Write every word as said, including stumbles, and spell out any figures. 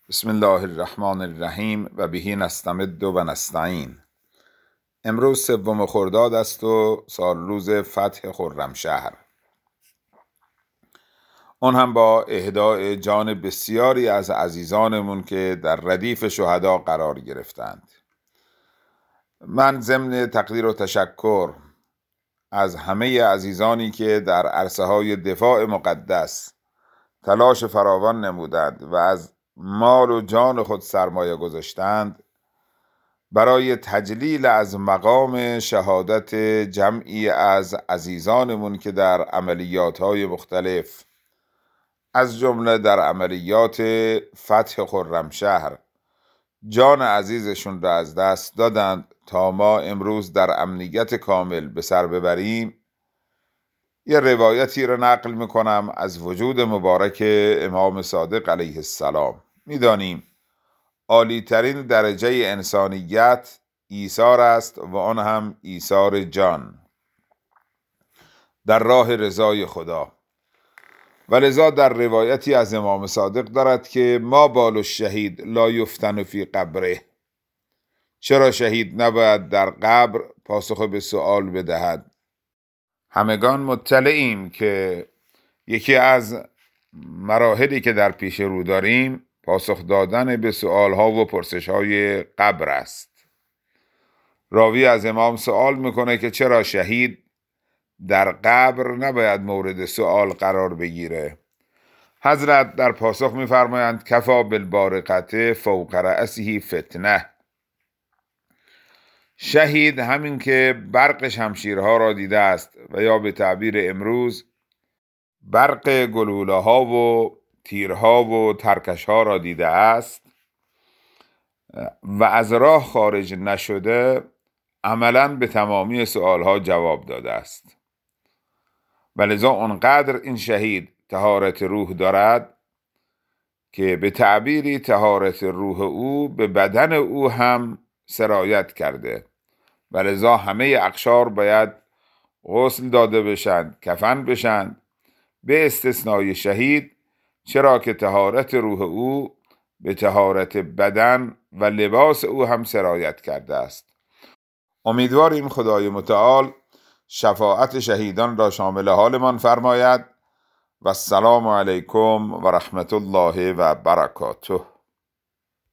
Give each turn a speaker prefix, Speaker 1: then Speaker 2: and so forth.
Speaker 1: بسم الله الرحمن الرحیم و بهی نستمد و نستعین. امروز سوم خرداد است و سال روز فتح خرمشهر، اون هم با اهداء جان بسیاری از عزیزانمون که در ردیف شهدا قرار گرفتند. من ضمن تقدیر و تشکر از همه عزیزانی که در عرصه های دفاع مقدس تلاش فراوان نمودند و از مال و جان خود سرمایه گذاشتند برای تجلیل از مقام شهادت جمعی از عزیزانمون که در عملیات‌های مختلف از جمله در عملیات فتح خرمشهر جان عزیزشون را از دست دادند تا ما امروز در امنیت کامل به سر ببریم. یه روایتی را نقل میکنم از وجود مبارک امام صادق علیه السلام. میدانیم عالی ترین درجه انسانیت ایثار است و آن هم ایثار جان در راه رضای خدا، و لذا در روایتی از امام صادق دارد که ما بال الشهید لا یفتن فی قبره، چرا شهید نباید در قبر پاسخ به سؤال بدهد؟ همگان مطلعیم که یکی از مراحلی که در پیش رو داریم پاسخ دادن به سؤالها و پرسشهای قبر است. راوی از امام سؤال میکنه که چرا شهید در قبر نباید مورد سؤال قرار بگیره؟ حضرت در پاسخ میفرمایند کفا بالبارقة فوق رأسه فتنه. شهید همین که برق شمشیرها را دیده است و یا به تعبیر امروز برق گلوله ها و تیرها و ترکش ها را دیده است و از راه خارج نشده، عملاً به تمامی سؤال ها جواب داده است. ولذا اونقدر این شهید طهارت روح دارد که به تعبیری طهارت روح او به بدن او هم سرایت کرده، ولذا همه اقشار باید غسل داده بشند، کفن بشند، به استثنای شهید، چرا که طهارت روح او به طهارت بدن و لباس او هم سرایت کرده است. امیدواریم خدای متعال شفاعت شهیدان را شامل حالمان فرماید. و السلام علیکم و رحمت الله و برکاته.